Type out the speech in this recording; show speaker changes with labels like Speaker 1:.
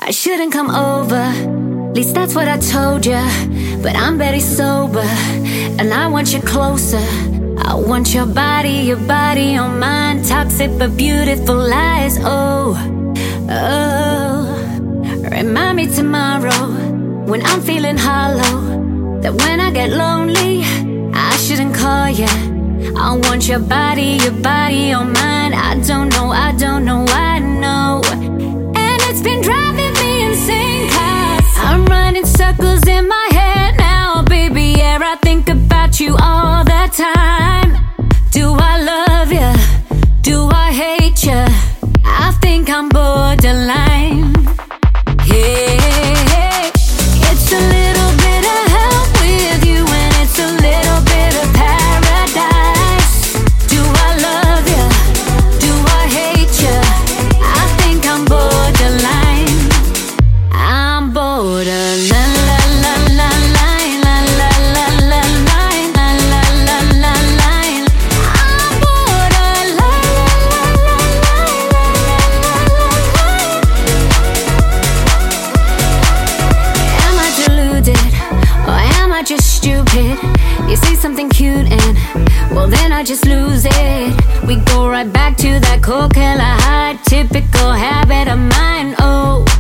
Speaker 1: I shouldn't come over, at least that's what I told ya. But I'm very sober, and I want you closer. I want your body on mine. Toxic but beautiful lies, oh, oh. Remind me tomorrow, when I'm feeling hollow, that when I get lonely, I shouldn't call ya. I want your body on mine. I don't know why, no. And it's been driving me insane, 'cause I'm running circles in my head now, baby. Yeah, I think about you all the time. Do I love ya? Do I hate ya? I think I'm borderline. Yeah, it's a little bit of help with you, and it's a little bit of paradise. Do I love ya? Do I hate ya? I think I'm borderline. I'm borderline. Just stupid. You see something cute and, well, then I just lose it. We go right back to that cold High, typical habit of mine, oh.